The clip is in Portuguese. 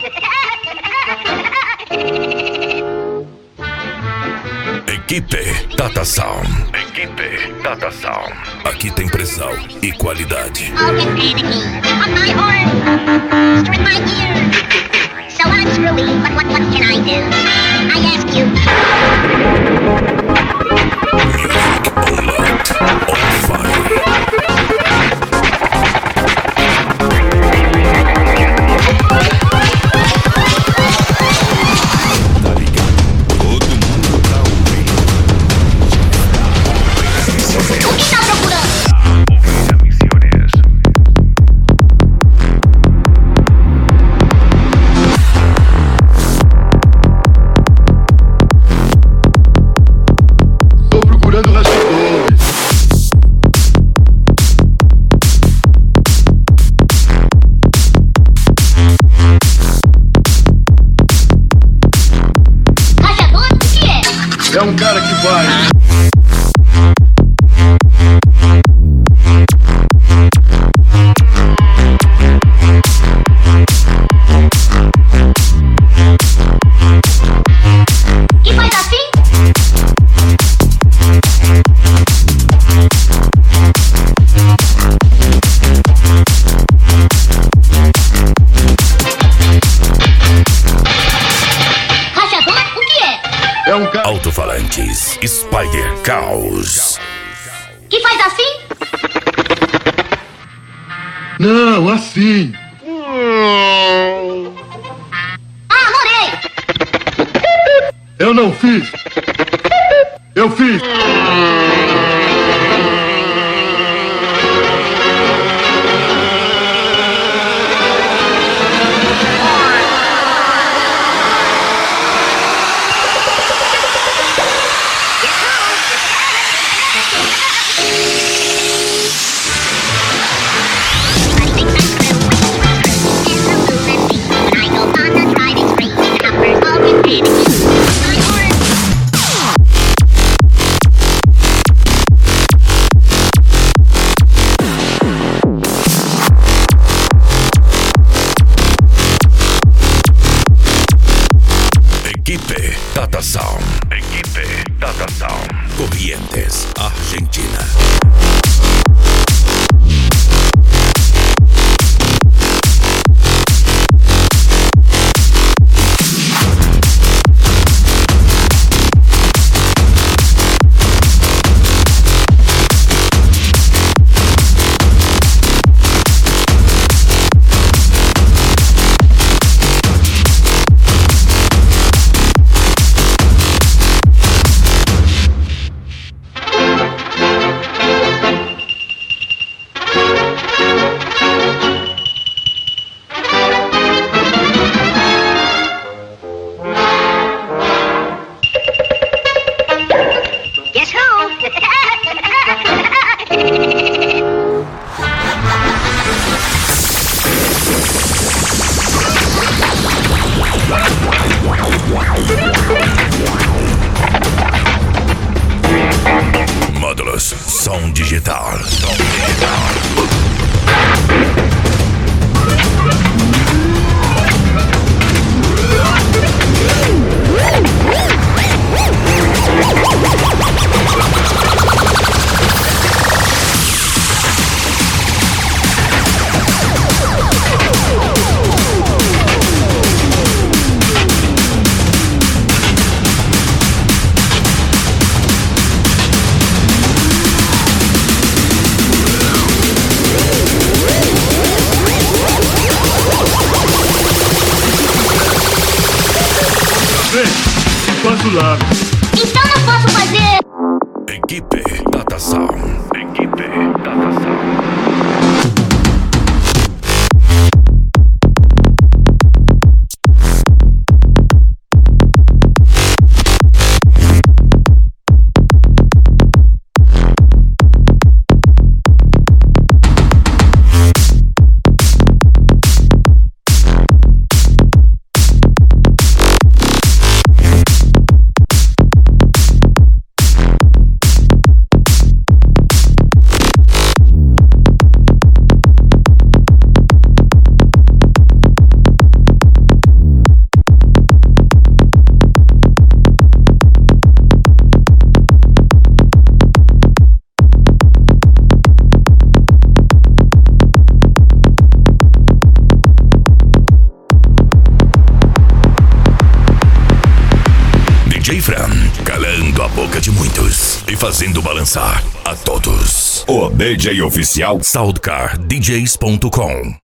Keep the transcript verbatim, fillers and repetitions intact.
Equipe Tata Sound. Equipe Tata Sound. Aqui tem pressão e qualidade. I'll get panicky on my horn, string my ear. So unscrewy, but what, what can I do? I ask you. Music unlocked, on fire. É um cara que vai. Que faz assim? Rachador, o que é? É um cara. Alto-falantes Spider Caos. Que faz assim? Não, assim. Ah, morei! Eu não fiz. Eu fiz. Equipe Tata Sound. Equipe Tata Sound. Corrientes, Argentina. Guess who? Módulos som digital. Som digital. Vem, faço lá. Então não posso fazer. Equipe Tata Sound. Equipe Tata Sound. D J Fran, calando a boca de muitos e fazendo balançar a todos. O D J oficial Soundcar D Js ponto com.